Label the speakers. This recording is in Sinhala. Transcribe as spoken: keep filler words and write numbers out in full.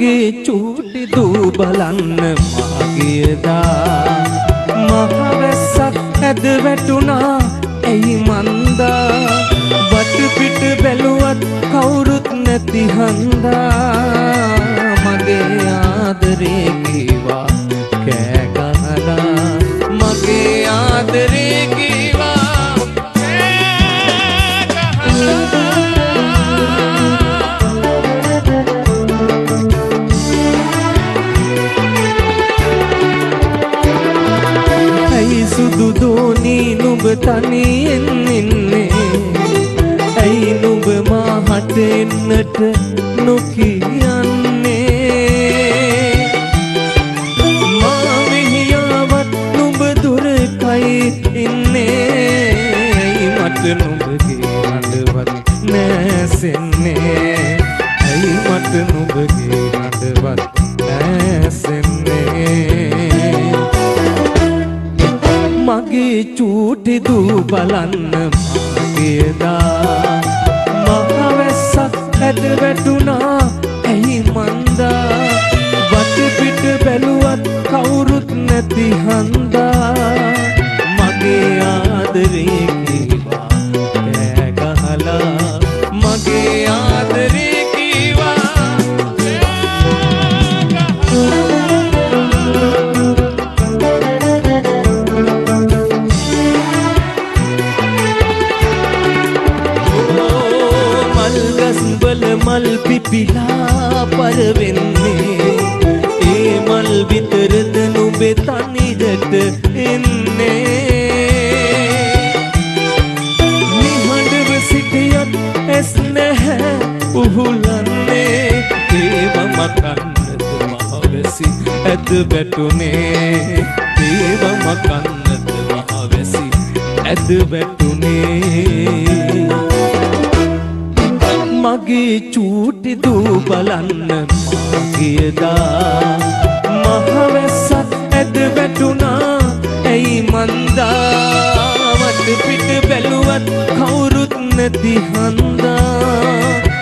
Speaker 1: මගේ චූටි දූ බලන්න මාගියදා මහවැස්සක් ඇද වැටුණා ඇයි මන්දා වටපිට බැලුවත් කවුරුත් නැති හන්දා මගේ ආදරේ කීවා කෑ ගහලා මගේ ආදරේ කීවා කෑ ගහලා ඇයි සුදු දෝනී නුඹ තනියෙන් ඉන්නේ ඇයි නුඹ මාහට එන්නට නොකියන්නේ මා මෙහියාවත් නුඹ දුරකයි ඉන්නේ ඇයි මට නුඹගේ හඬවත් නැසෙන්නේ ඇයි මට නුඹගේ හඬවත් නැසෙන්නේ මගේ චූටි දූ බලන්න මාගියදා මහවැස්සක් ඇද වැටුණා ඇයි මන්දා වටපිට බැලුවත් කවුරුත් නැති හන්දා මගේ ආදරේ කීවා කෑ ගහලා මගේ ආදරේ කීවා මල් පිපිලා පරවෙන්නේ ඒ මල් විතරද නුඹේ තනියට එන්නේ නිහඬව සිටියත් ඇස් නැහැ උහුලන්නේ ඒවම කන්නද මහවැසි ඇද වැටුනේ ඒවම කන්නද මහවැසි ඇද වැටුනේ මගේ චූටි දූ බලන්න මාගියදා මහවැස්සක් ඇද වැටුණා ඇයි මන්දා වටපිට බැලුවත් කවුරුත් නැති හන්දා